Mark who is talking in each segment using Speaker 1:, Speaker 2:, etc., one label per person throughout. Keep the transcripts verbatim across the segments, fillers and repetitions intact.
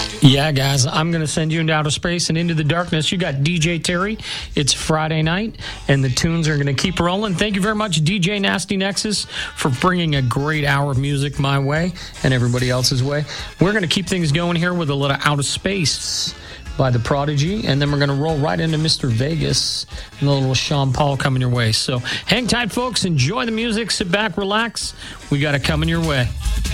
Speaker 1: Yeah, guys, I'm going to send you into outer space and into the darkness. You got D J Terry. It's Friday night, and the tunes are going to keep rolling. Thank you very much, D J Nasty Nexus, for bringing a great hour of music my way and everybody else's way. We're going to keep things going here with a little Outer Space by The Prodigy, and then we're going to roll right into Mister Vegas and a little Sean Paul coming your way. So hang tight, folks. Enjoy the music. Sit back, relax. We got it coming your way.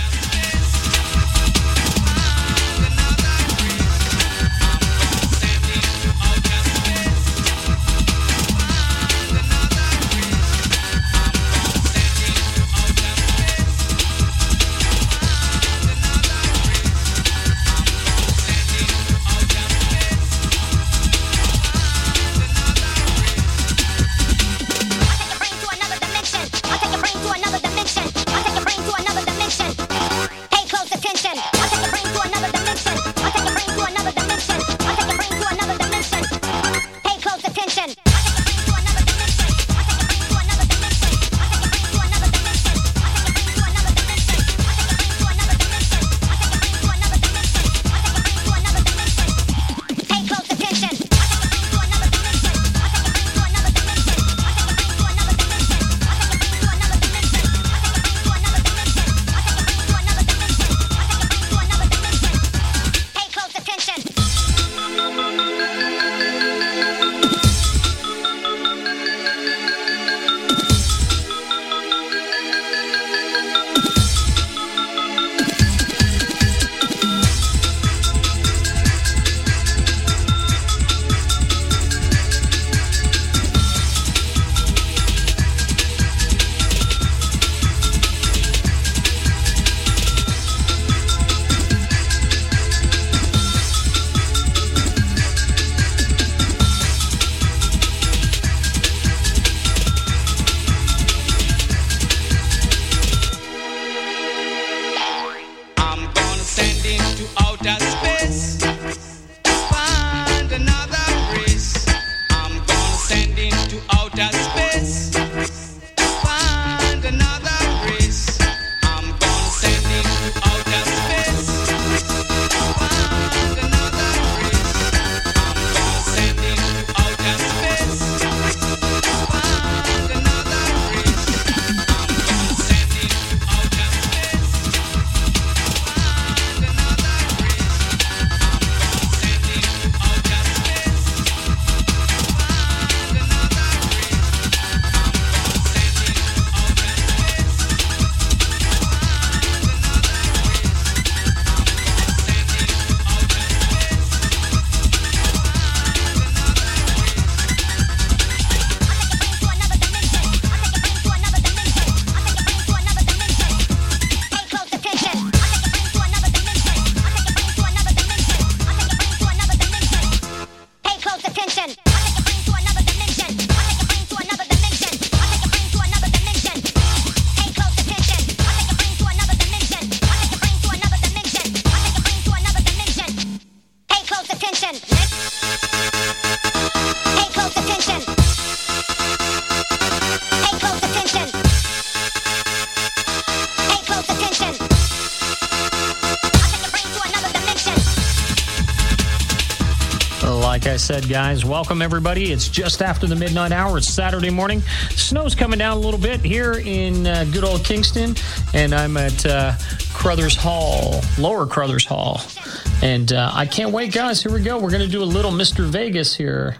Speaker 1: Like I said, guys, welcome everybody. It's just after the midnight hour. It's Saturday morning. Snow's coming down a little bit here in uh, good old Kingston, and I'm at uh, Crothers Hall, Lower Crothers Hall. And uh, I can't wait, guys. Here we go. We're going to do a little Mister Vegas here.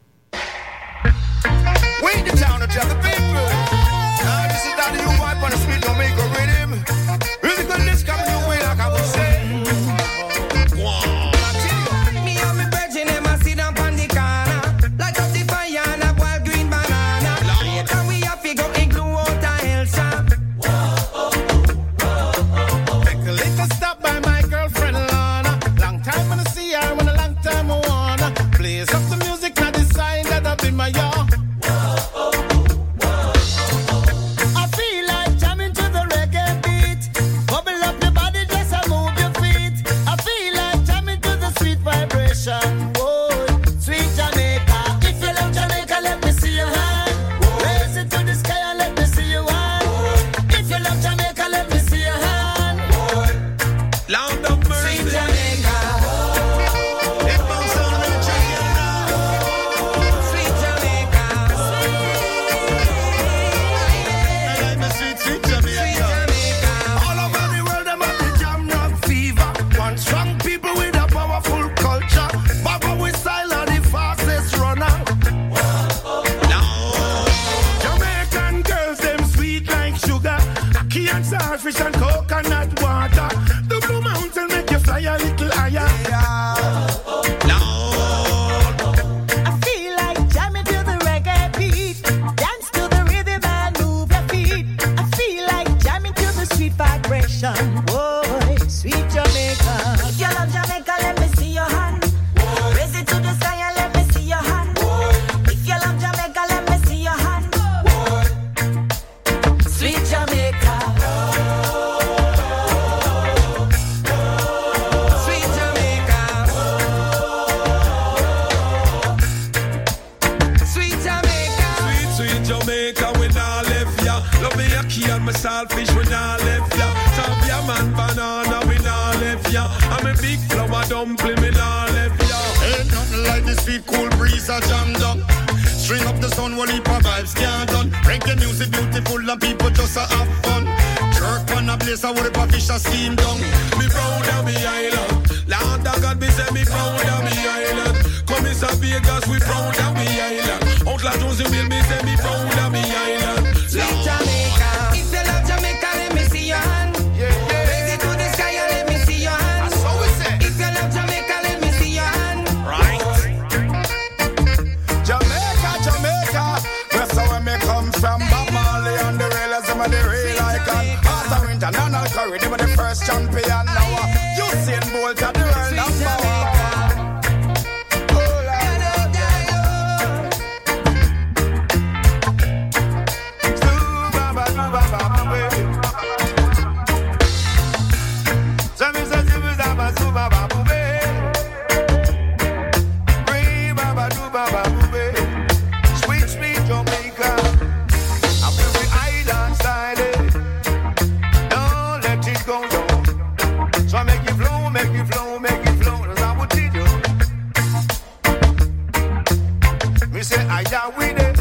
Speaker 2: Wait the town of the people. Now this is that you wipe on the street, don't make a rhythm. Really good, this coming your way, like I was saying.
Speaker 3: I feel like
Speaker 2: fly a little higher. Lord,
Speaker 3: I feel like jamming to the reggae beat. Dance to the rhythm and move your feet. I feel like jamming to the sweet vibration. Boy, sweet Jamaica. If you love Jamaica, let me see your hand. Raise it to the sky and let me see your hand. If you love Jamaica, let me see your hand. Sweet Jamaica. Sweet Jamaica. Sweet Jamaica.
Speaker 2: sweet, sweet Jamaica, we nah left ya. Love me a key and my saltfish, we nah left ya. Top ya man banana, we nah left ya. I'm a big flower dumpling, me nah left ya. Ain't nothing like this sweet cool breeze a jam down. String up the sun, while heap of vibes can't done. Reggae music beautiful and people just a have fun. Jerk on a place, I would have a fish a steam down. Me proud of me island. Lord of God, me say me proud of me island. Come in San Vegas, we proud of me island. Outlaw Jonesy will me say me proud of me island.
Speaker 3: Sweet Jamaica. If you love Jamaica, let me see your hand.
Speaker 2: Yeah, yeah.
Speaker 3: Raise it to the sky and let me see your hand.
Speaker 2: That's how we say.
Speaker 3: If you love Jamaica, let me see your hand.
Speaker 2: Right. Jamaica, Jamaica. That's where me come from. Bob Marley and the realism of the real icon. Arthur International Curry, they were the first champion. Now uh, Usain Bolt at the world number one. Sweet, sweet Jamaica. I feel the island side. Don't let it go down. So I make it flow, make it flow, make it flow. That's how we do. We say I down with it,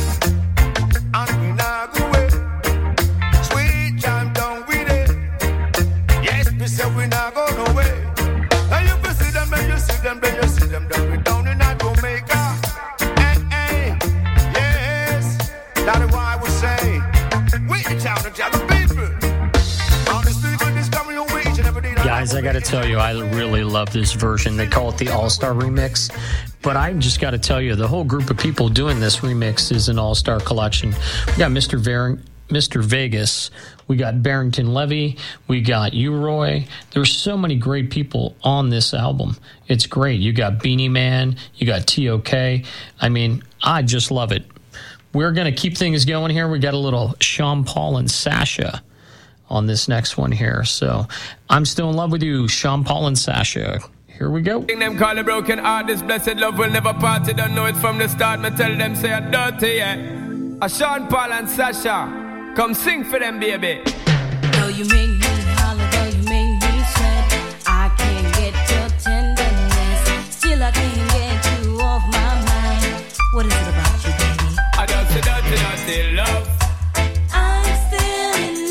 Speaker 2: and we not go away. Sweet jam down with it. Yes, we say we not go no way. Now you can see them, then you see them, then you see them, then we down in that Jamaica. Hey, hey, yes, that is why we say we the town of the people. On the street with this coming your way each and every day.
Speaker 1: Guys, I got to tell you, I really love this version. They call it the All-Star Remix. But I just got to tell you, the whole group of people doing this remix is an all-star collection. We got Mister Ver- Mister Vegas. We got Barrington Levy. We got U-Roy. There's so many great people on this album. It's great. You got Beanie Man. You got T O K. I mean, I just love it. We're going to keep things going here. We got a little Sean Paul and Sasha on this next one here. So I'm still in love with you, Sean Paul and Sasha. Here we go.
Speaker 4: Them call a broken heart, this blessed love will never part. You don't know it from the start. Me tell them say I'm dirty, yeah. A Sean Paul and Sasha, come sing for them, baby.
Speaker 5: Though you make me holler, though you make me sweat, I can't get your tenderness. Still I can't get you off my mind. What is it about you, baby?
Speaker 4: I don't say dirty, dirty love.
Speaker 5: I'm still in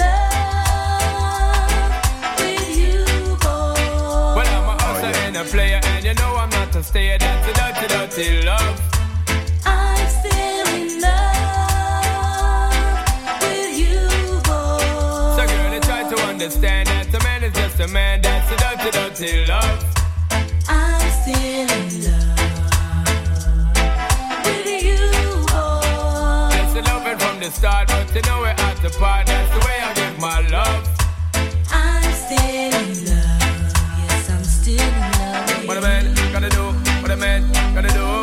Speaker 5: love with you, boy.
Speaker 4: Well, I'm a hustler and a player, and you know I'm not a stayer. That's a dirty, dirty love.
Speaker 5: I'm still in love with you, boy.
Speaker 4: So girl, you try to understand that a man is just a man. That's a dirty, dirty love.
Speaker 5: I'm still in love with you, boy.
Speaker 4: That's the loving from the start, but you know we're at the part. That's the way I give my love.
Speaker 5: I'm still in love. Yes, I'm still in love.
Speaker 4: What a man gotta do, what a man gotta do.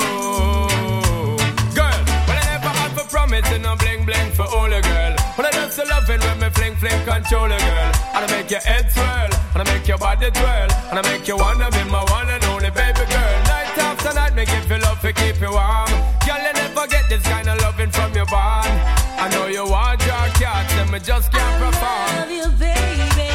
Speaker 4: Girl, well I never had for promising no bling bling for all a girl. When I just loving when me fling fling control a girl. And I make your head swirl, and I make your body twirl, and I make you wanna be my one and only baby girl. Night after night, me give you love to keep you warm. Girl, you never get this kind of loving from your bond. I know you want your cats, and me just can't perform.
Speaker 5: Love you, baby.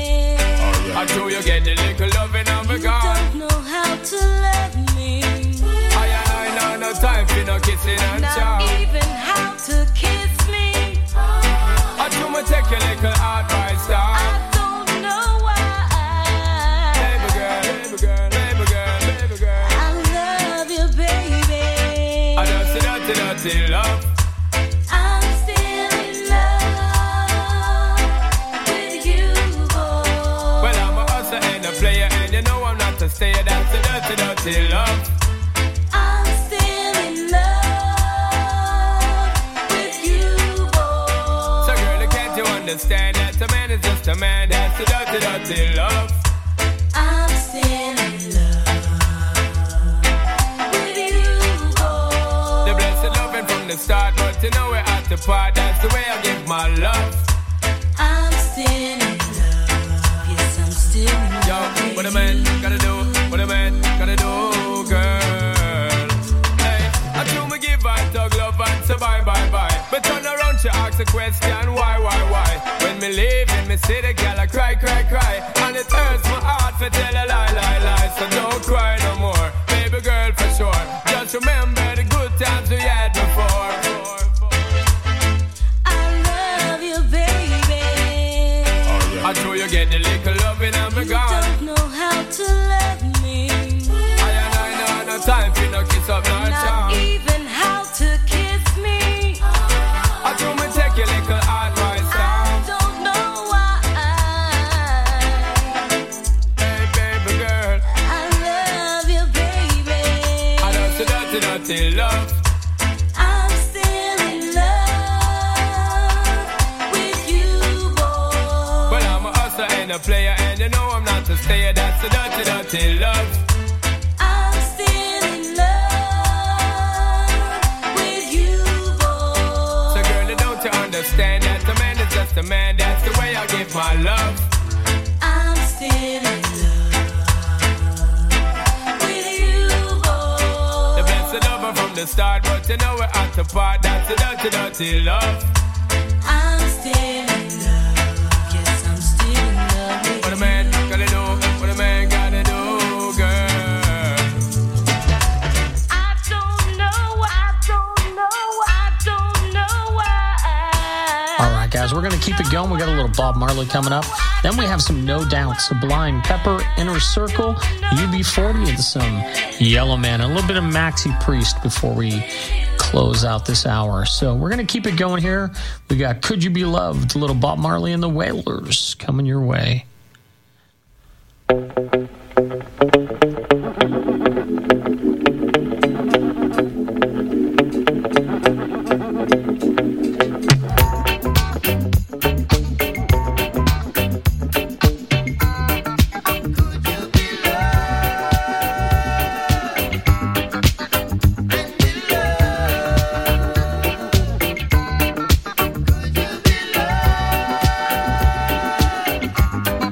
Speaker 4: I do you get the little loving of a
Speaker 5: You
Speaker 4: girl.
Speaker 5: don't know how to love me.
Speaker 4: I ain't know no time for no kissing and
Speaker 5: Not
Speaker 4: chow.
Speaker 5: even how to kiss me.
Speaker 4: I do me take your little advice, dog.
Speaker 5: I don't know why.
Speaker 4: Baby girl, baby girl, baby girl, baby girl.
Speaker 5: I love you, baby.
Speaker 4: I don't see dirty, dirty love.
Speaker 5: I'm still in love with you, boy.
Speaker 4: Well, I'm a hustler and a player, and you stay, that's the dirty, dirty love.
Speaker 5: I'm still in love with you, boy.
Speaker 4: So girl, can't you understand that a man is just a man, that's the dirty, dirty love.
Speaker 5: I'm still in love with you, boy.
Speaker 4: The blessed loving from the start, but you know we're at the part, that's the way I give my love.
Speaker 5: I'm still in love, yes, I'm still in love.
Speaker 4: Yo, what a man gotta do, what a man gotta do, girl. Hey, I do me give her dog love and say bye, bye, bye. But turn around, she asks a question, why, why, why? When me leave in me city, girl, I cry, cry, cry. And it hurts my heart to tell a lie, lie, lie. So don't cry no more, baby girl, for sure. Just remember the good times we had before. I know you get the little loving and me
Speaker 5: You
Speaker 4: gone.
Speaker 5: don't know how to love me.
Speaker 4: I and I know no time for no kiss up, no
Speaker 5: Not
Speaker 4: charm.
Speaker 5: even how to kiss me.
Speaker 4: I do me take your little advice
Speaker 5: I
Speaker 4: down.
Speaker 5: don't know why.
Speaker 4: Hey baby girl,
Speaker 5: I love you, baby.
Speaker 4: I know so dirty, dirty love.
Speaker 5: I'm still in love with you, boy.
Speaker 4: But I'm a hustler and a player, and you know I'm not a stayer. That's the dirty, dirty love.
Speaker 5: I'm still in love with you, boy.
Speaker 4: So girl, don't you understand that a man is just a man? That's the way I give my love.
Speaker 5: I'm still in love with you, boy.
Speaker 4: The best lover from the start, but you know we're at the part. That's the dirty, dirty love.
Speaker 5: I'm still in love. Yes, I'm still in love with
Speaker 4: What a man gotta do, what a man gotta do, girl.
Speaker 5: I don't know, I don't know, I don't know why.
Speaker 1: All right, guys, we're going to keep it going. We got a little Bob Marley coming up. Then we have some No Doubt, Sublime, Pepper, Inner Circle, U B forty, and some Yellow Man. A little bit of Maxi Priest before we close out this hour. So we're going to keep it going here. We got Could You Be Loved, a little Bob Marley and the Wailers coming your way.
Speaker 3: Could you be loved?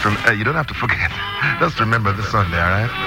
Speaker 6: rem- uh, you don't have to forget. Just remember the Sunday, all right?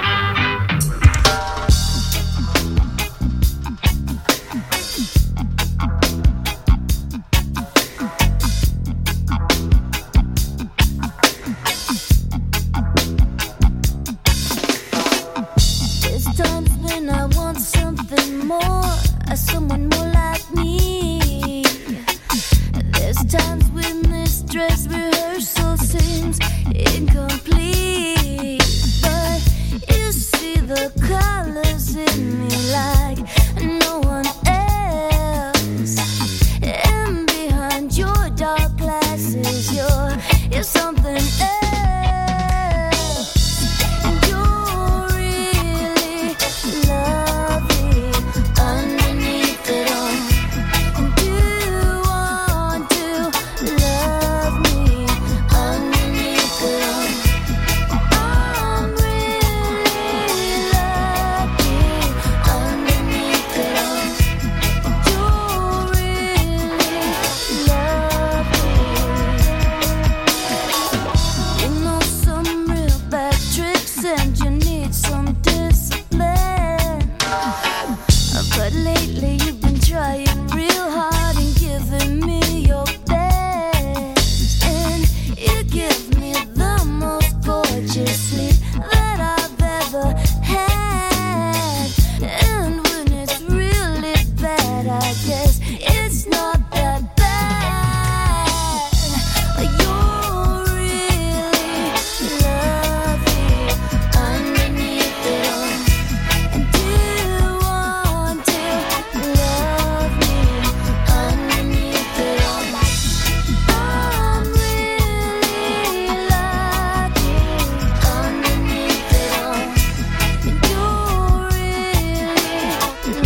Speaker 5: There's times when I want something more, someone more like me. There's times when this dress rehearsal seems incomplete, but you see the colors in me like no one else. And behind your dark glasses, you're, you're something else. You're really lovely underneath it all. And you want to love me underneath it all. I'm really lucky underneath it all. You're really lovely. You know some real bad tricks and you need some discipline. But lately you've been trying real hard and giving me your best. And you give me the most gorgeous sleep that I've ever had. And when it's really bad, I guess it's not that bad. You're really lovely underneath it all. And you want to love me underneath it all. I'm really lucky underneath it all. And you're really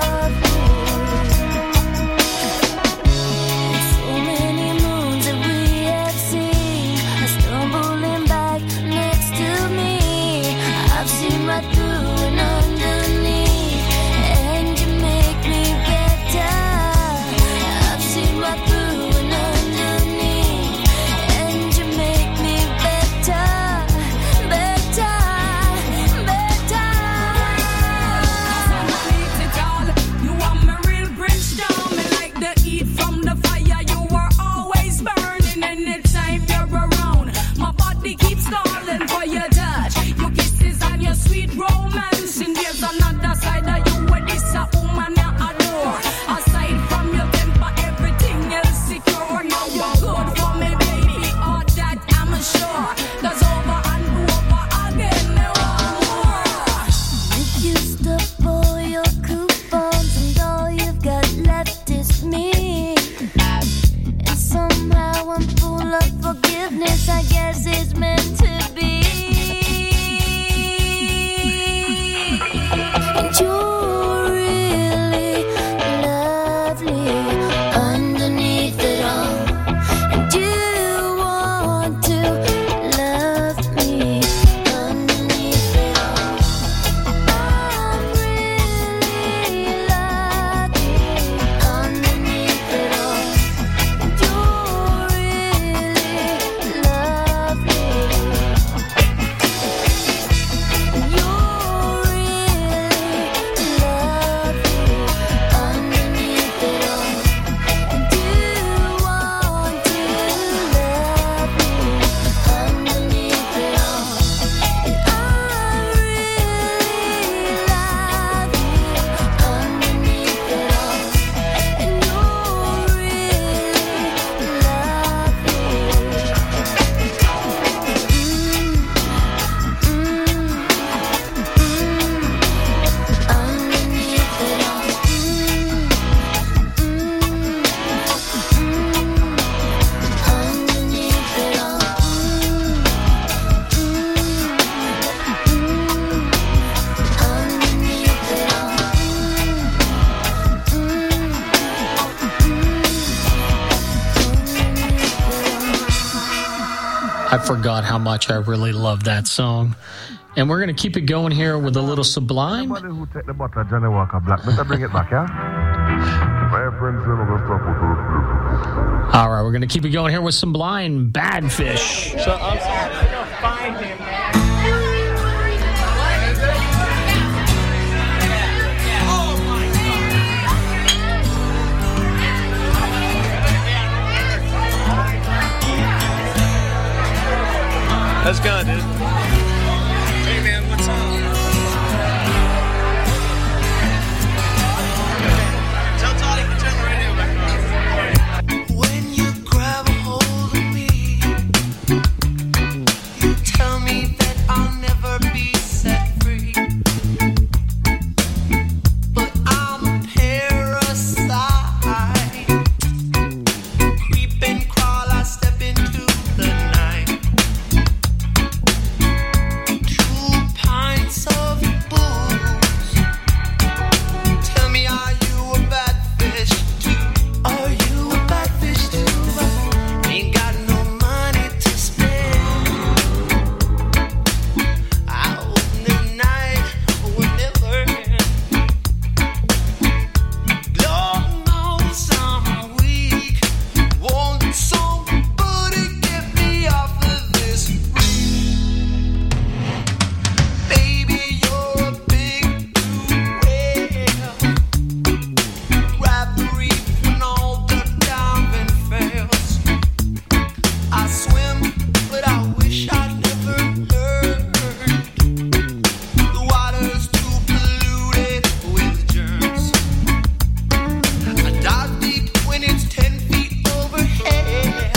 Speaker 5: lovely. So many moons that we have seen are stumbling back next to me. I've seen right through and underneath, and you make me better. I've seen right through and underneath, and you make me better, better, better.
Speaker 7: You are my real Bridgestone, me like the heat from the fire. You are always burning anytime you're around. My body keeps calling for your touch, your kisses and your sweet romance. And there's another side of you where this a woman you adore. Aside from your temper, everything else secure. Now you're good for me, baby, all that I'm sure. 'Cause over and over again, there are more.
Speaker 5: You used up all your coupons and all you've got left is me. And somehow I'm full of forgiveness, I guess it's meant to be. And you're really lovely underneath it all. And you want to love me underneath it all. I'm really lucky underneath it all. And you're really lovely.
Speaker 1: I forgot how much I really love that song. And we're going to keep it going here with a little Sublime.
Speaker 6: Somebody who take the bottle of Johnny Walker Black, better bring it back, yeah?
Speaker 1: All right, we're going to keep it going here with some blind bad fish.
Speaker 8: So I'm sorry. Go find him, man. Let's go, dude. Hey, man, what's up? Tell Todd to turn the radio back on. When you grab a hold of me, you tell me that I'll never be set free. But I'm a parasite. Creep and crawl, I step into the night. Two pints of booze. Tell me, are you a bad fish too? Are you a bad fish too? Ain't got no money to spend. I hope the night will never end. Lord knows I'm weak. Won't somebody get me off of this reef? Baby, you're a big blue whale. Grab the reef when all the diving fails. I swim, but I wish I'd never learned. The water's too polluted with germs. I dive deep when it's ten feet overhead.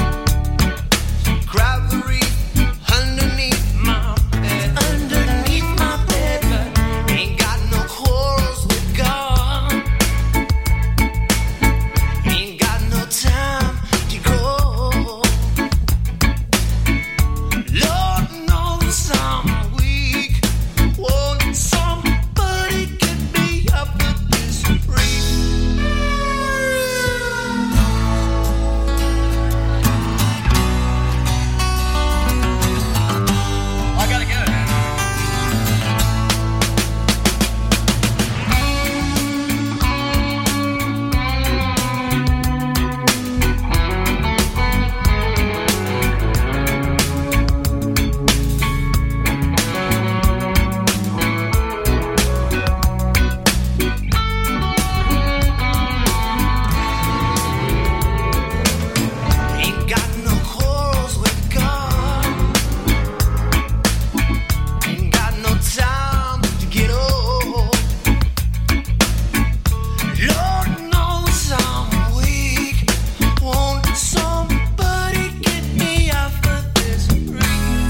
Speaker 8: Grab the reef underneath my bed. Underneath my bed, but ain't got no corals with God. Ain't got no time to go. Lord knows I'm weak. Won't somebody get me up with this reef? I gotta go. Ain't got no corals with God. Ain't got no time to get old. Lord knows I'm weak. Won't somebody get me off of this reef?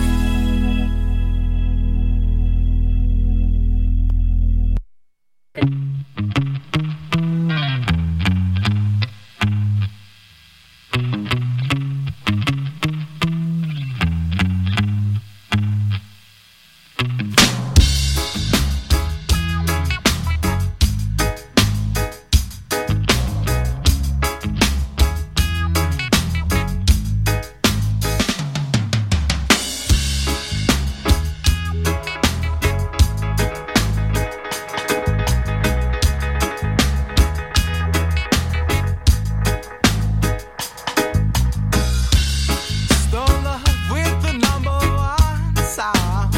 Speaker 8: Stone love with the number one sound.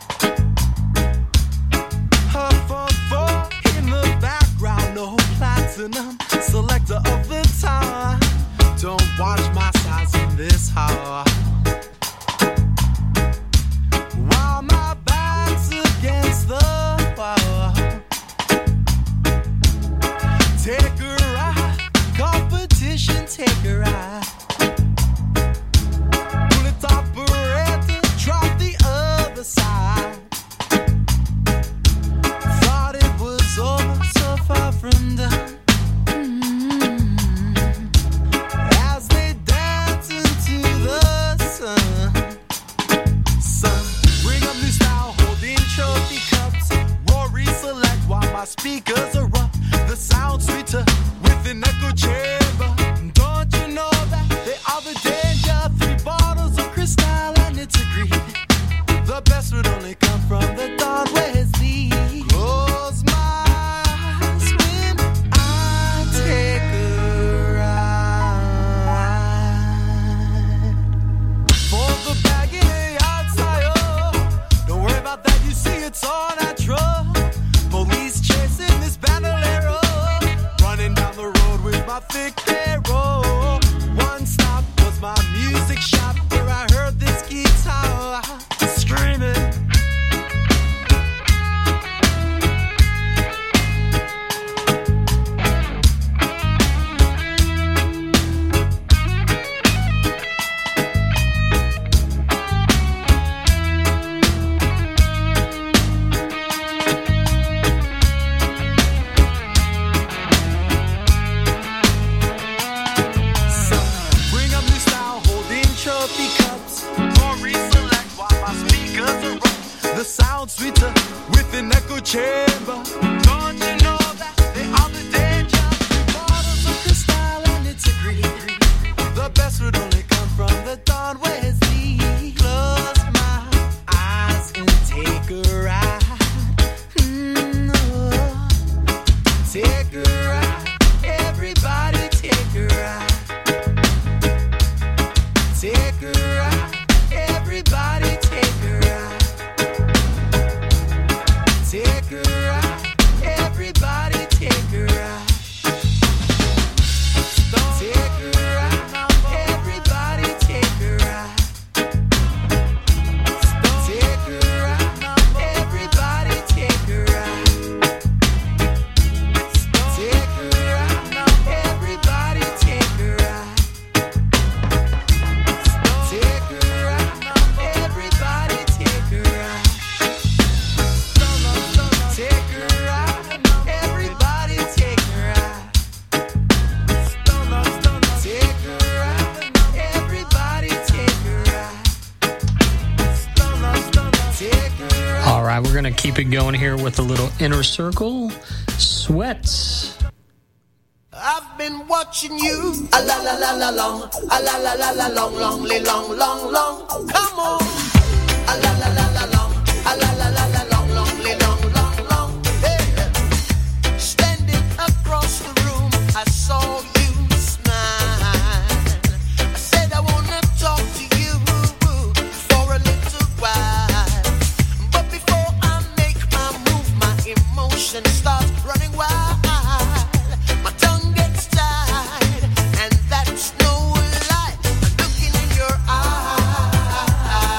Speaker 8: Her four four in the background, no platinum selector of the time. Don't watch my size in this hour. While my back's against the wall, take a ride, competition, take a ride. Bullet operator, drop the other side. Thought it was over, so far from done. As they dance into the sun. Sun, bring up new style, holding trophy cups. Rory select while my speakers are up. The sound sweeter with an echo chamber. Don't you know that they are the danger? Three bottles of crystal and it's agreed. The best would only come from the dawn. Where's the close my eyes when I take music there. Oh, one stop was my music shop where I heard this guitar screaming. Sweeter with an echo chamber. Don't you know that they are the danger? Bottles of crystal and it's a green. The best would only come from the dawn where's the close my eyes and take a ride. Mm, oh. Take a ride. Everybody take a ride. Take a ride. Everybody take a ride. Take a ride, everybody take a ride. Take a ride, everybody take a ride. Take a ride, everybody take a ride. Take a ride, everybody take a ride. Take a ride, everybody take a ride. Take a ride, everybody take a ride. Take a ride, everybody take a ride. Take a ride.
Speaker 1: All right, we're going to keep it going here with a little Inner Circle. Sweats.
Speaker 3: I've been watching you, a la la la la long, a la la la la long, long, long, long, long. Come on, a la la la la long, a la la la la long, long, long, long, long. Hey, standing across the room, I saw you smile. I said I wanna talk to you for a little while, but before I make my move, my emotions start running wild. My tongue gets tied, and that's no lie. I'm looking in your eyes.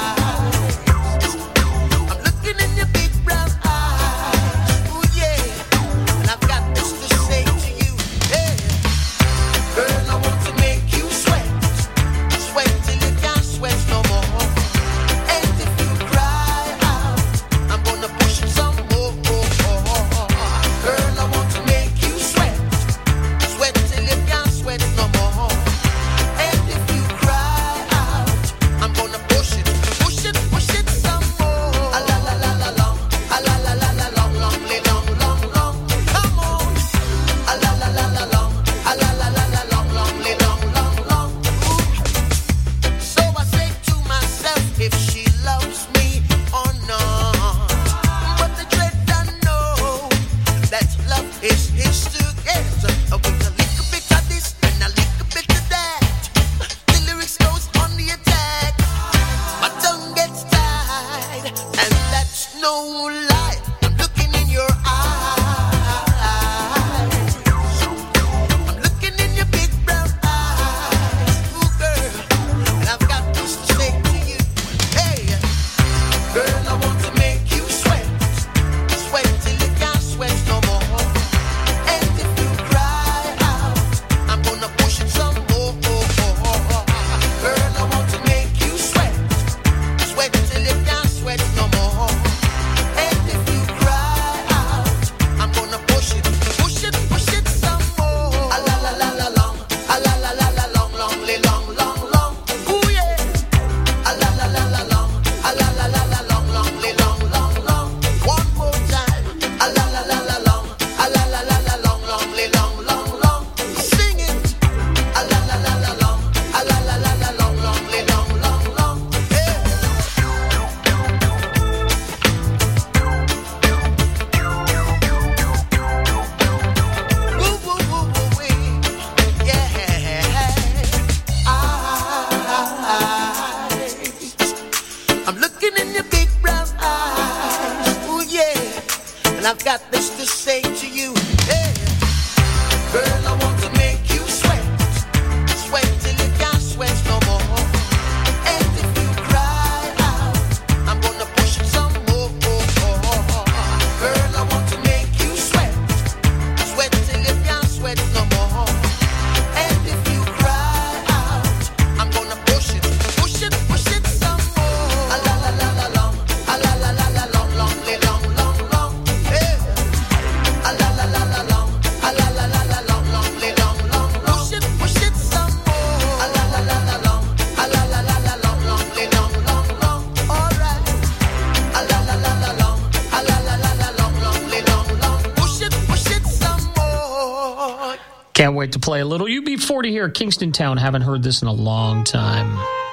Speaker 3: I'm looking in your big brown eyes. Ooh, yeah. And I've got this to say to you. Hey, girl, I want to make you sweat. Sweat till you can't sweat no more. And if you cry out, I'm gonna push it some more. Girl, I want to make you sweat. Sweat till you can't sweat no more. And if you cry out, I'm gonna push it, push it, push it some more. A la la la la long, a la la la la long, long, long, long, long. Come on. A la la la la long, a la la la la long, long, long, long, long. Ooh. So I say to myself, if she loves me or not. But the dread I know that love is his to get. With a little bit of this and a little bit of that, the lyrics goes on the attack. My tongue gets tied, and that's no lie. I'm looking in your eyes. I'm looking in your big brown eyes. Ooh, girl, and I've got this to say to you. Hey, girl, I want to make you sweat. Sweat till you can't sweat no more. And if you cry out, I'm gonna push it some more. Girl, I want to make you sweat. Sweat till you can't sweat no more. And if you cry out, I'm gonna push it, push it, push it some more. A la la la la long, a la la la la long, long, long, long, long. Ooh yeah. A la la la la long, a la la la la long, long, long, long, long. One more time. A la la la la long, a la la la la long, long, long, long, long. Sing it. A la la la la long, a la la la la long, long, long, long, long. Yeah. Woo, woo, woo, woo, wee. Yeah. I, I'm looking in your big brown eyes. Ooh, yeah. And I've got this to say to you. Hey. Girl, I want to make you sweat.
Speaker 1: Can't wait to play a little U B forty here at Kingston Town. Haven't heard this in a long time.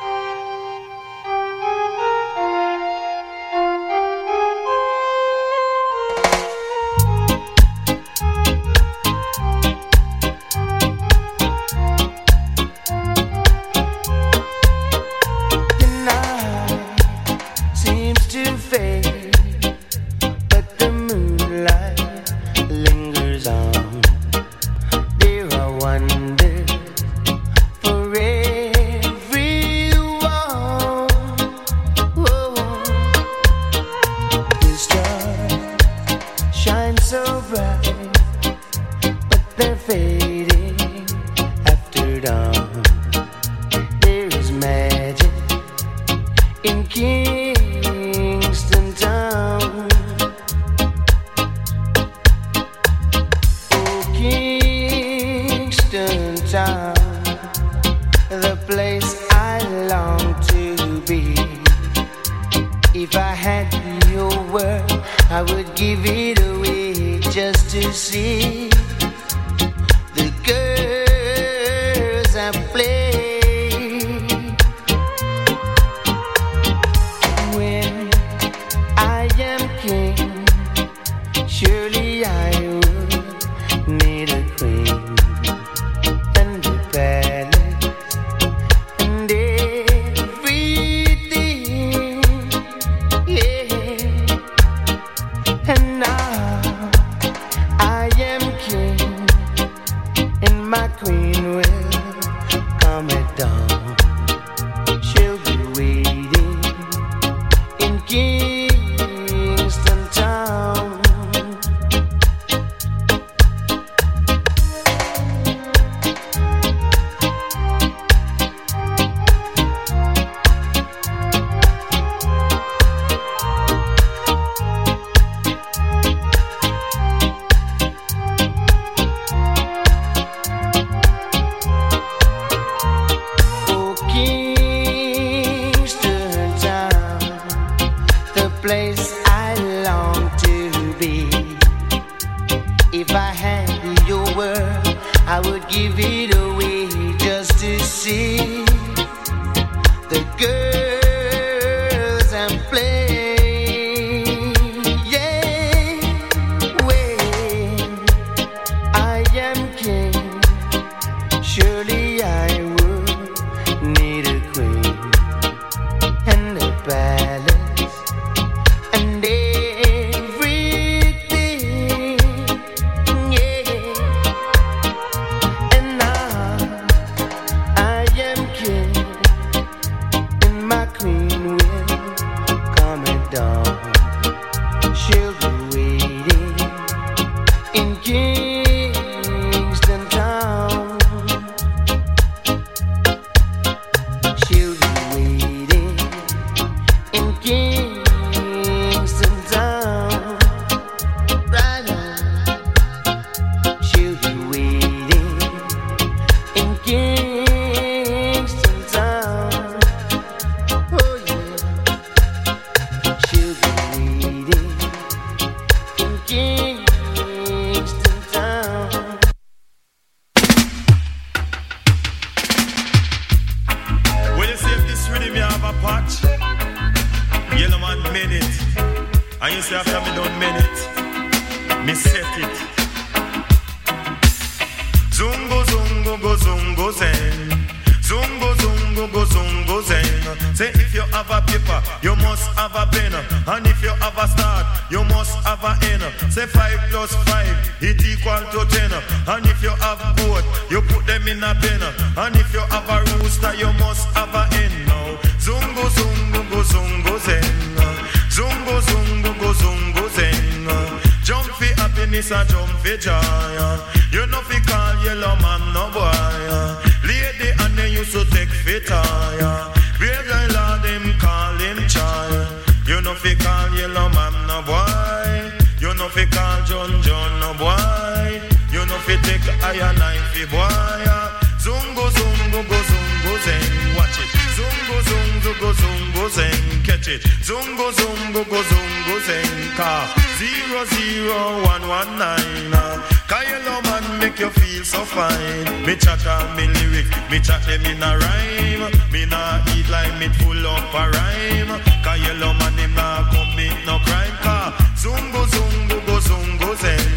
Speaker 9: Zungo, zungo, go, zungo, zenka. Zero, zero, one, one, nine. Kayelo man make make you feel so fine. Me chat and me lyric, me chat them in a rhyme. Me nah eat like me full up a rhyme. Cause yellow man him nah commit no crime. Cause zungo zungo go zungo zen.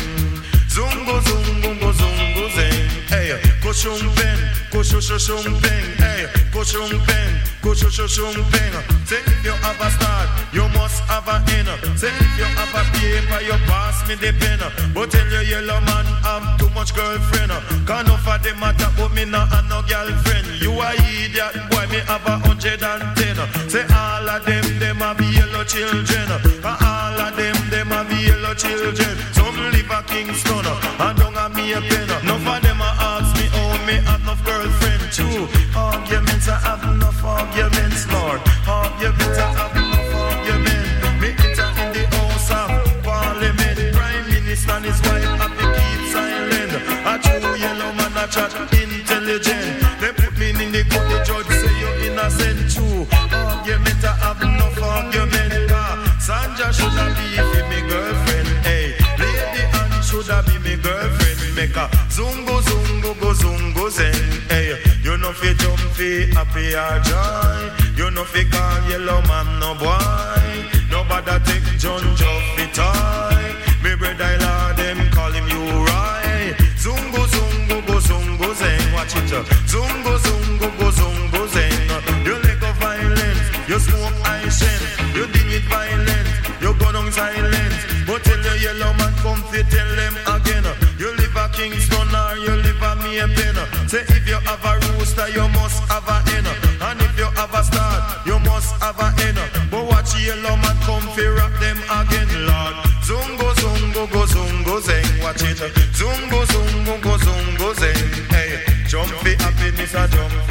Speaker 9: Zungo zungo go zungo zen. Hey, go shumpen, go shumpen. Hey, go shumpen, go shumpen. Say if you have a start, you must have a end. Say if you have a paper, you pass me the pen. But tell your yellow man I'm too much girlfriend. Cause enough of them matter, but me not have no girlfriend. You a idiot, boy, me have a hundred and ten. Say all of them, them have yellow children. Cause all of them, them have yellow children. Some live a Kingston, and don't have me a pen. Enough of them a ask me, oh, me have enough girlfriend too. Arguments, I have enough arguments, Lord. Arguments, I have enough arguments. Me enter in the house of Parliament. Prime Minister and his wife have to keep silent. A true yellow man, a chat intelligent. They put me in the court, the judge say you're innocent too. Argument, I have enough argument. Sanja should have be for me girlfriend. Hey, Lady Anne should have be me girlfriend. Make a zungo zungo go zungo zen. Hey, you know fi jump fi happy or joy. You know fi call yellow man no boy. Nobody take John Joe fi toy. Me brother Lord them call him you right. Zungo zungo go zungo zen. Watch it uh. Zungo zungo go zungo zen. You let go violence. You smoke ice shen. You deal with violence. You go down silence. But tell the yellow man come fi tell them again. You live a Kingston or you live a Maypen. Say if you have a rooster, you must have a hen. And if you have a star, you must have a hen. But watch yellow man come fi rock them again, Lord. Zungo zungo go zungo zeng. Watch it. Zungo zungo go zungo zeng. Hey, jump fi happiness or jump fi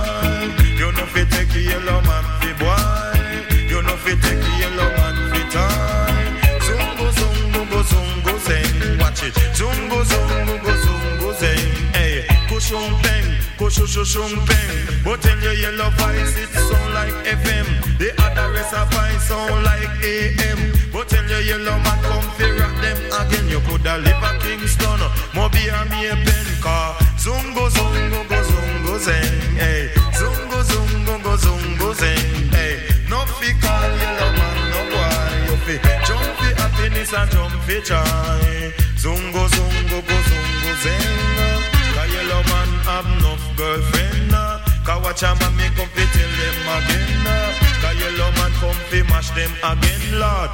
Speaker 9: joy. You know fi take the yellow man fi boy. You know fi take the yellow man fi time. Zungo zungo go zungo zeng. Watch it. Zungo zungo go zungo zeng. Hey, kushung peng, kushushung peng. But tell your yellow voice it sound like F M. The other rest of voice sound like A M. But tell your yellow man come fi rock them again. You coulda live a Kingston, Moby or me a pen car. Zungo zungo go zungo zeng. Hey, zungo zungo go zungo zeng. Hey, no fi call yellow man no boy. You fi jump fi happiness and jump fi joy. Zungo zungo go zungo zeng. Cause yellow man have enough girlfriend. Cause watch a man me come fi tell them again. Cause yellow man come fi mash them again, Lord.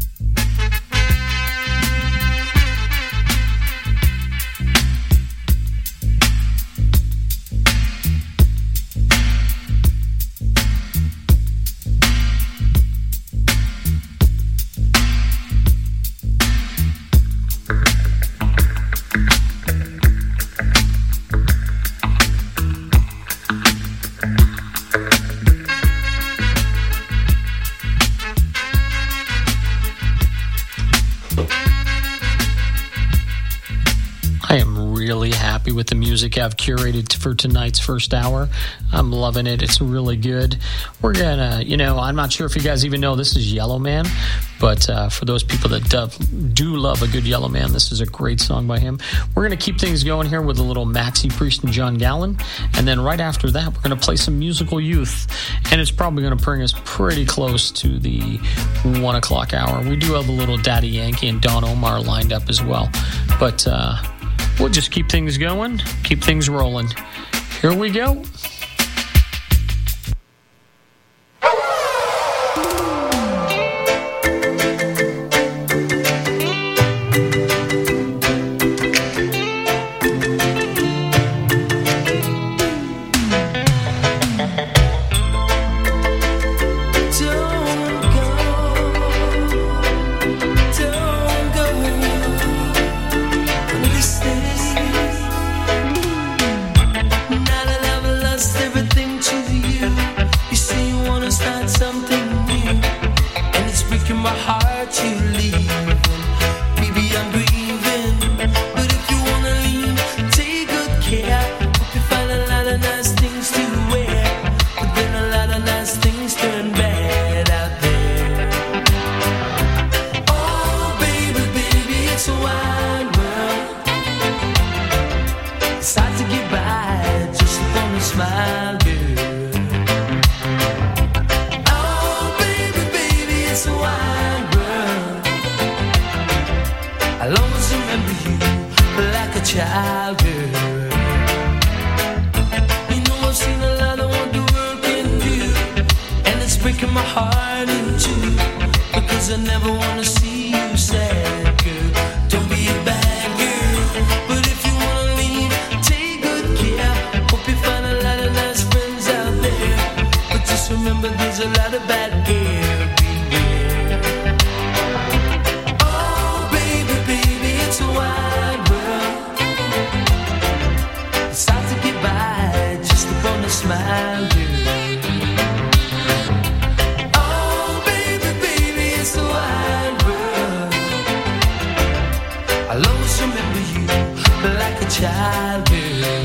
Speaker 1: With the music I've curated for tonight's first hour. I'm loving it. It's really good. We're gonna, you know, I'm not sure if you guys even know this is Yellow Man, but uh, for those people that do, do love a good Yellow Man, this is a great song by him. We're gonna keep things going here with a little Maxie Priest and John Gallen, and then right after that, we're gonna play some Musical Youth, and it's probably gonna bring us pretty close to the one o'clock hour. We do have a little Daddy Yankee and Don Omar lined up as well, but uh, we'll just keep things going, keep things rolling. Here we go.
Speaker 10: My heart you leave, baby I'm It's hard to get by just upon a smile, girl. Oh, baby, baby, it's a wide world. I'll always remember you like a child, girl. You know I've seen a lot of what the world can do, and it's breaking my heart in two, because I never wanna see you sad, girl. Don't be a bad girl, but if you wanna leave, take good care. Hope you find a lot of nice friends out there, but just remember there's a lot of bad air. Beware. Oh, baby, baby, it's a wide world. It's hard to get by just upon a smile, girl. Oh, baby, baby, it's a wide world. I'll always remember you like a child, girl.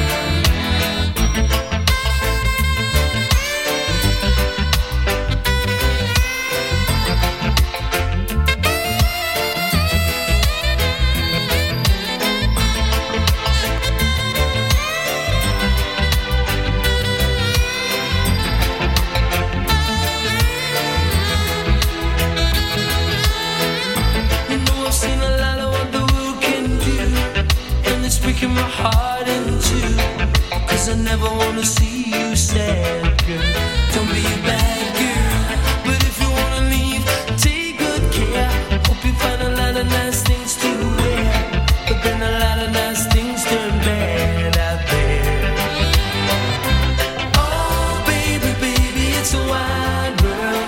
Speaker 10: You know I've seen a lot of what the world can do, and it's breaking my heart in two, 'cause I never wanna see you sad, girl. Don't be a bad girl, but if you wanna leave, take good care. Hope you find a lot of nice things to wear, but then a lot of nice things turn bad out there. Oh, baby, baby, it's a wide world.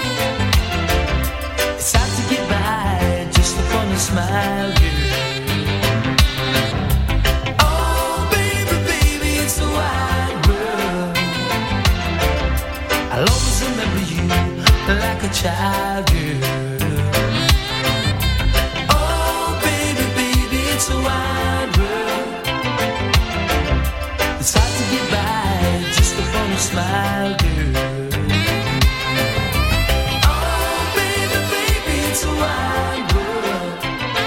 Speaker 10: It's hard to get by just upon a smile, girl. Oh, baby, baby, it's a wide world. I'll always remember you like a child, girl. Oh, baby, baby, it's a wide world. It's hard to get by just upon a smile, girl. Oh, baby, baby, it's a wide world.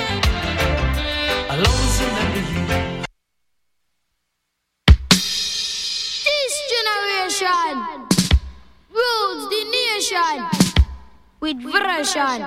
Speaker 10: I'll always remember you.
Speaker 5: This generation rules the nation with version.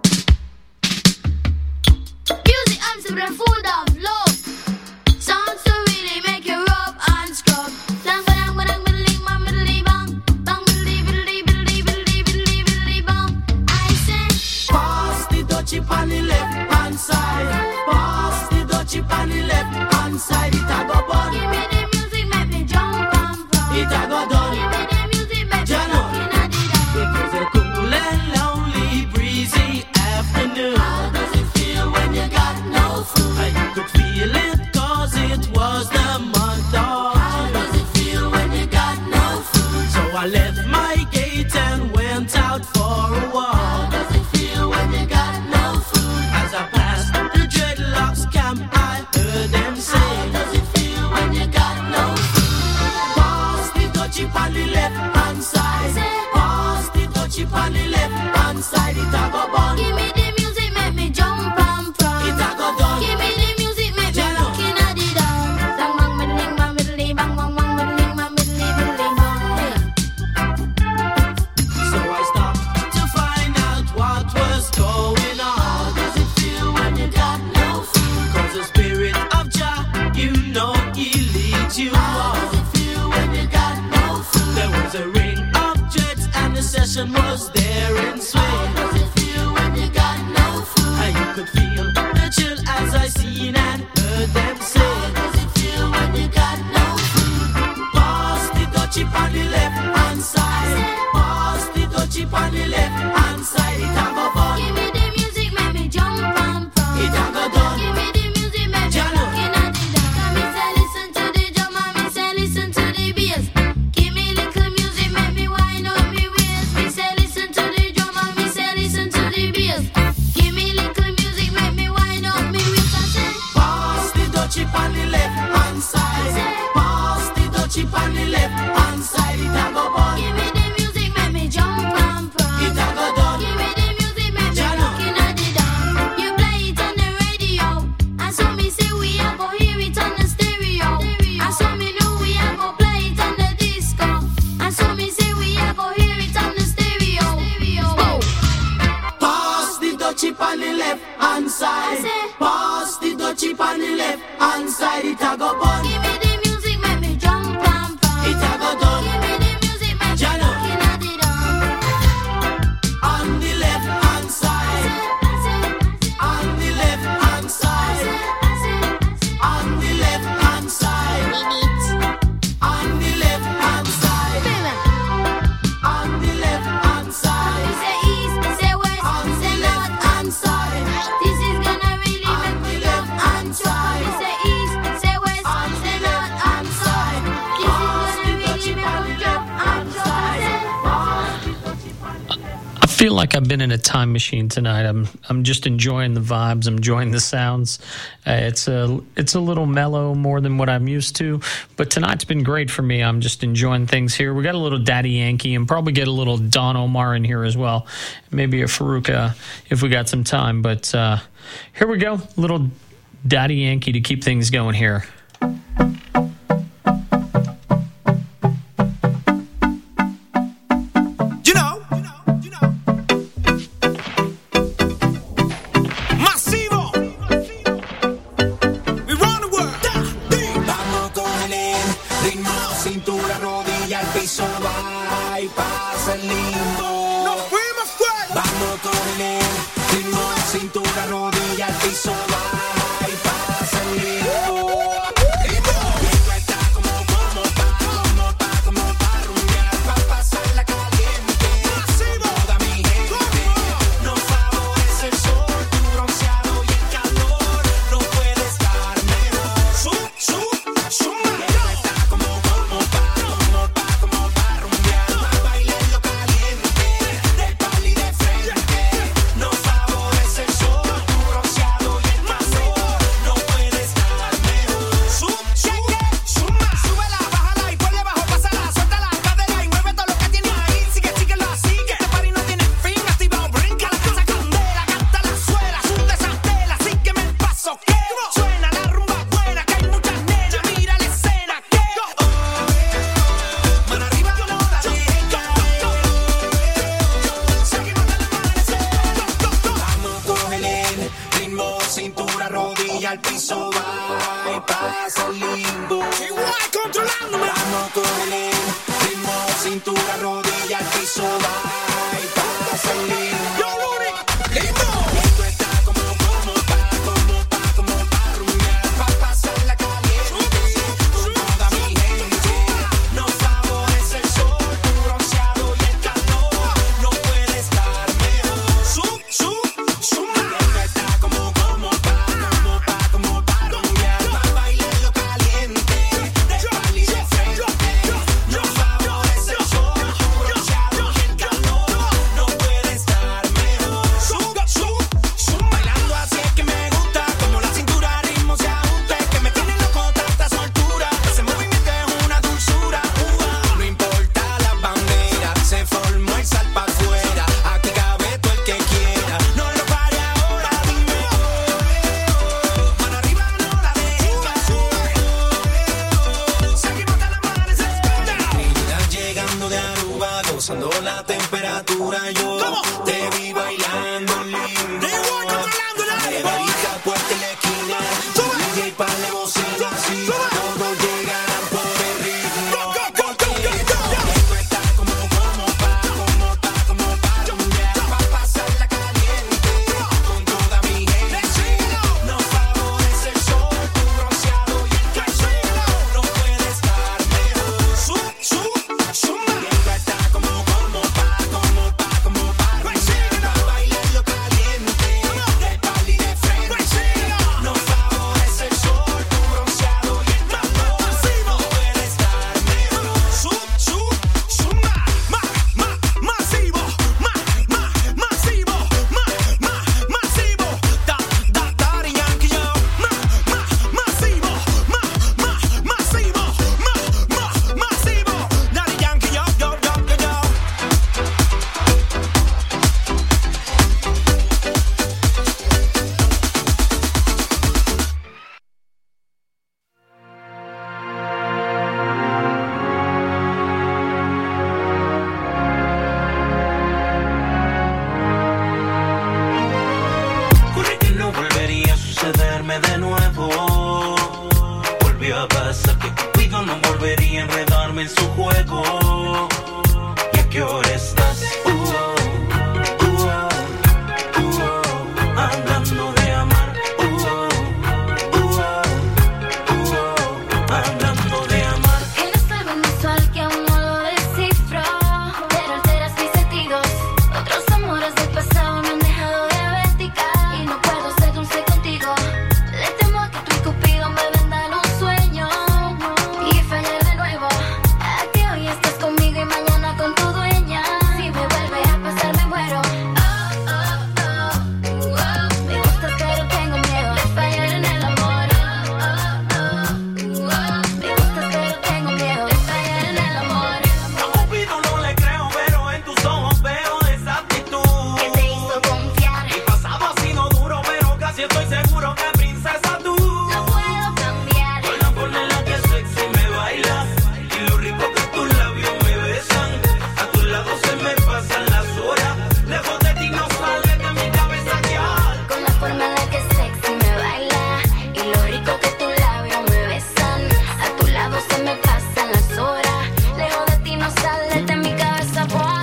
Speaker 5: Music answer the food of love. Sounds to really make you rub and scrub. Bang, bang, bang, biddly, bang, biddly, bang. Bang, biddly, biddly, biddly, biddly, biddly, biddly, bang. I say,
Speaker 8: Pass the dutchie on the left hand side. Pass the dutchie on the left hand side. It a go bun.
Speaker 5: give me the music, make me jump and prance.
Speaker 8: It a go done.
Speaker 5: Give me the music, make me
Speaker 8: Jano.
Speaker 5: looking at the dance.
Speaker 8: It was a cool and lonely, breezy afternoon.
Speaker 5: How does it feel when you got no food?
Speaker 8: I could feel it 'cause it was the month of
Speaker 5: How
Speaker 8: June.
Speaker 5: does it feel when you got no food?
Speaker 8: So I left my gate and went out for a
Speaker 5: How
Speaker 8: walk.
Speaker 5: does it feel when you got no food?
Speaker 8: As I passed the dreadlocks camp, I heard them
Speaker 5: How
Speaker 8: say,
Speaker 5: does it feel when you got no food?
Speaker 8: pass the dutchie on the left hand side. Pass the dutchie on the left hand side. It a go bun.
Speaker 5: Give me the music, make me jump and prance.
Speaker 8: It a go done.
Speaker 5: Give me the music, make me
Speaker 8: Jano.
Speaker 5: looking at the dance. Bang, bang, biddly, bang, biddly, bang, bang, bang, biddly, bang, biddly, biddly, bang.
Speaker 8: So I stopped to find out what was going
Speaker 5: How
Speaker 8: on.
Speaker 5: does it feel when you got no food?
Speaker 8: 'Cause the spirit of Jah, you know he leads you
Speaker 5: How
Speaker 8: on.
Speaker 5: does it feel when you got no food?
Speaker 8: There was a ring of dreads and the session was there in
Speaker 5: How
Speaker 8: swing.
Speaker 5: does it feel when you got no food?
Speaker 8: And you could feel the chill as I seen and heard them say,
Speaker 5: How does it feel when you got no food?
Speaker 8: pass the dutchie on the left hand side. Pass the dutchie on the left hand side. It a go bun.
Speaker 5: Give me the music, make me jump and prance.
Speaker 8: It a go done.
Speaker 5: Give me the music, make me
Speaker 8: Jano.
Speaker 5: looking at the dance. Come me say listen to the drum and me say listen to the bass. Give me little music, make me wind up me waist. Me say listen to the drum and me say listen to the bass. Give me little music, make me wind up me waist. I say,
Speaker 8: Pass the dutchie on the left hand side. Pass the dutchie on the left hand side. It a go bun.
Speaker 5: give me the music, make me jump and prance.
Speaker 8: It a go
Speaker 1: feel like I've been in a time machine tonight. I'm I'm just enjoying the vibes. I'm enjoying the sounds. Uh, it's a it's a little mellow more than what I'm used to, but tonight's been great for me. I'm just enjoying things here. We got a little Daddy Yankee and probably get a little Don Omar in here as well. Maybe a Faruqa if we got some time. But uh, here we go, little Daddy Yankee to keep things going here.
Speaker 5: Conmigo y
Speaker 10: pasa esa tú. No puedo cambiar. Con la forma en la que sexy me bailas y lo rico que tus labios me besan. A tu lado se me pasan las horas. Lejos de ti no sale de mi cabeza ya.
Speaker 5: Con la forma en la que sexy me baila y lo rico que tus labios me besan. A tu lado se me pasan las horas. Lejos de ti no sale de mi cabeza, boy.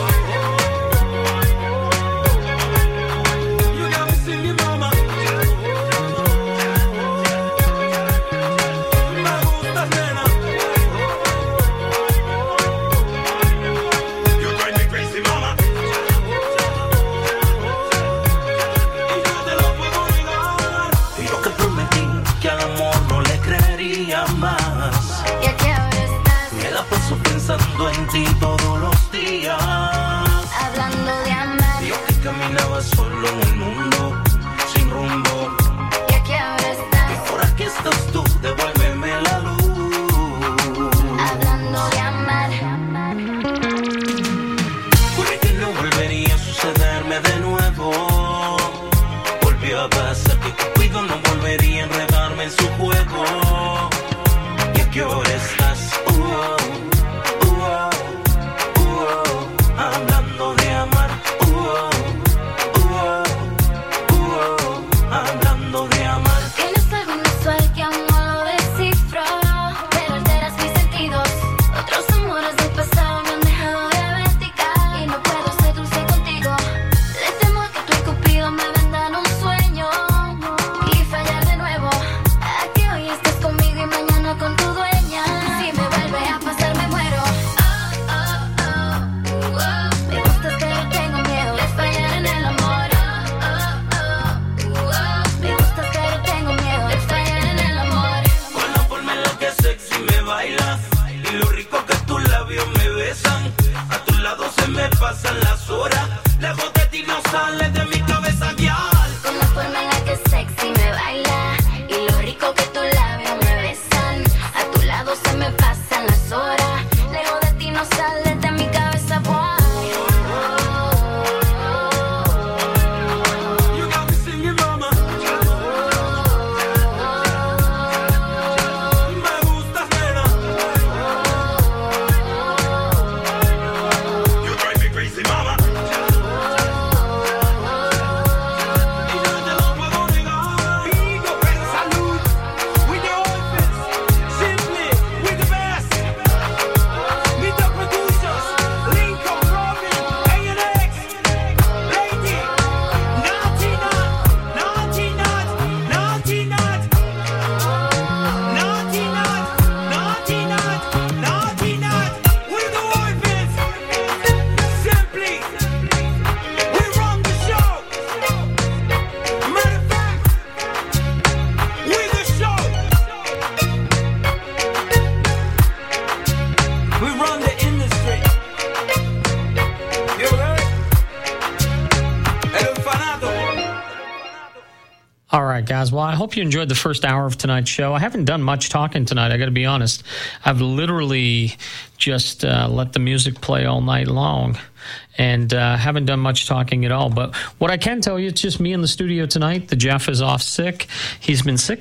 Speaker 10: Pensando en ti todos los días,
Speaker 5: hablando de amar.
Speaker 10: Yo que caminaba solo en el mundo, sin rumbo.
Speaker 5: Y aquí ahora estás.
Speaker 10: Y ahora que estás tú, devuélveme la luz.
Speaker 5: Hablando de amar.
Speaker 10: Juré que no volvería a sucederme de nuevo. Volvió a pasar que Cupido no volvería a enredarme en su juego. Y aquí ahora estás. Uh-oh. Hablando de amar, uh -oh, uh -oh, uh -oh, hablando de amar.
Speaker 5: Tienes algo inusual que aún no lo descifro, pero alteras mis sentidos. Otros amores del pasado me han dejado diabética y no puedo ser dulce contigo. Le temo a que tú y Cupido me vendan un sueño y fallar de nuevo. A que hoy estés conmigo y mañana con tu dueña. Si me vuelve a pasar me muero.
Speaker 10: Y lo rico que tus labios me besan. A tu lado se me pasan las horas. Lejos de ti no sale de mi cabeza, guiar.
Speaker 5: Con la forma en la que sexy me baila y lo rico que tus labios me besan. A tu lado se me pasan las horas. Lejos de ti no sale de mi cabeza, boy.
Speaker 10: You got me singing, mama. Me gustas, nena. You drive me crazy, mama. Y yo no te lo puedo negar. Vigo en salud, with the orphans, simply with the best. Meet the producers, Lincoln, Robin, A N X, Lady, Naughty Nut, Naughty Nut, Naughty Nut, Naughty Nut, Naughty Nut, Naughty Nut, with the orphans, simply, we run the show. Matter of fact, with the show, we run the industry. You heard? El orfanato.
Speaker 1: All right, guys. Well, I hope you enjoyed the first hour of tonight's show. I haven't done much talking tonight, I got to be honest. I've literally just uh, let the music play all night long and uh, haven't done much talking at all. But what I can tell you, it's just me in the studio tonight. The Jeff is off sick. He's been sick